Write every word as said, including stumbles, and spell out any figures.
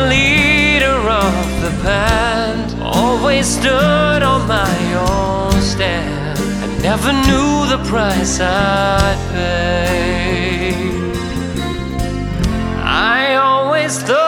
leader of the band, always stood on my own stand. I never knew the price I'd pay. I always thought